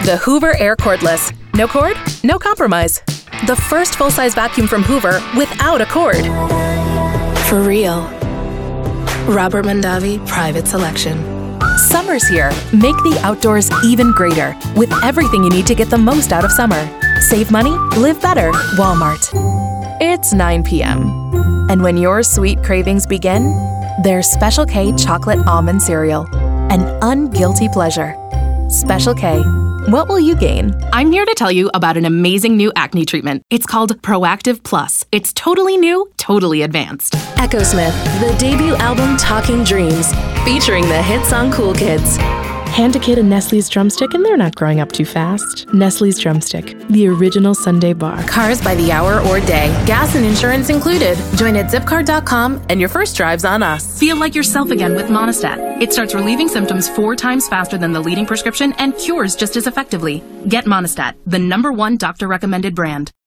The Hoover Air Cordless. No cord, no compromise. The first full-size vacuum from Hoover without a cord. For real. Robert Mondavi Private Selection. Summer's here. Make the outdoors even greater with everything you need to get the most out of summer. Save money, live better. Walmart. It's 9 p.m. And when your sweet cravings begin, there's Special K Chocolate Almond Cereal. An unguilty pleasure. Special K. What will you gain? I'm here to tell you about an amazing new acne treatment. It's called Proactive Plus. It's totally new, totally advanced. Echosmith, the debut album Talking Dreams, featuring the hit song Cool Kids. Hand a kid a Nestle's drumstick and they're not growing up too fast. Nestle's drumstick, the original Sunday bar. Cars by the hour or day. Gas and insurance included. Join at zipcar.com and your first drive's on us. Feel like yourself again with Monistat. It starts relieving symptoms 4 times faster than the leading prescription and cures just as effectively. Get Monistat, the #1 doctor-recommended brand.